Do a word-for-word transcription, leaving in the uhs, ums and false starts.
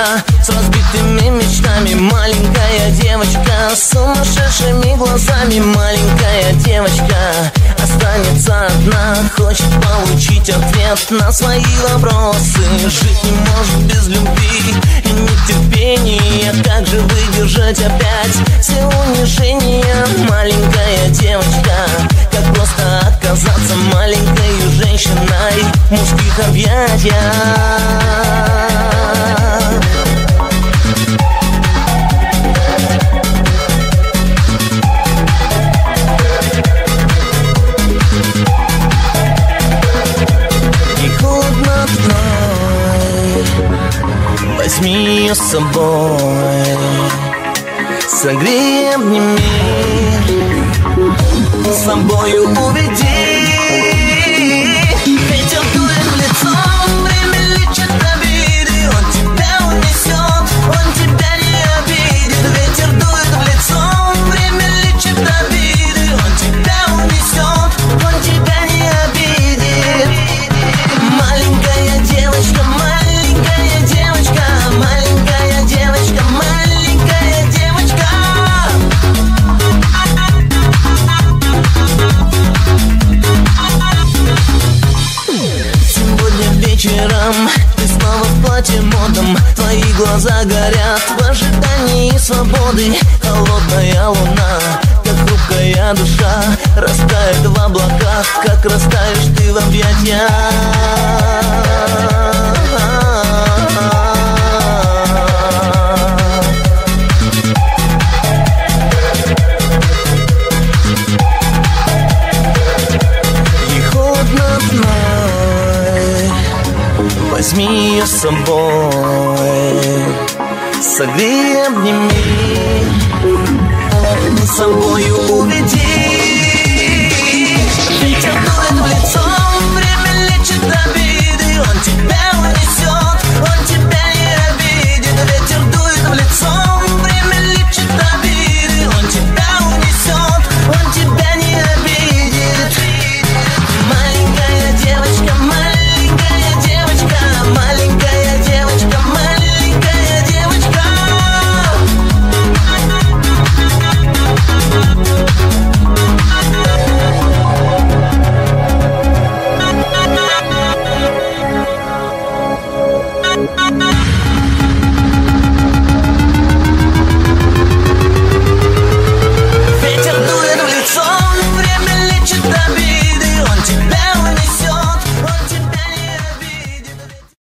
с разбитыми мечтами. Маленькая девочка с сумасшедшими глазами. Маленькая девочка останется одна, хочет получить ответ на свои вопросы. Жить не может без любви и нетерпения. Как же выдержать опять все унижения? Маленькая девочка, как просто оказаться маленькой женщиной в мужских объятиях. Возьми ее с собой, согрей, обними, с собою уведи. Ветер дует в лицо, время лечит обиды. Он тебя унесет, он тебя не обидит. Ветер дует в лицо, время лечит обиды. Он тебя унесет, он тебя не обидит. Маленькая девочка, маленькая девочка, маленькая девочка, маленькая девочка. Сегодня вечером ты снова в платье модном. Твои глаза горят в ожидании свободы. Холодная луна, как хрупкая душа, растает в облаках, как растаешь ты в объятиях. Возьми ее с собой, согрей, обними, с собою уведи. Ветер дует в лицо, время лечит обиды. Он тебя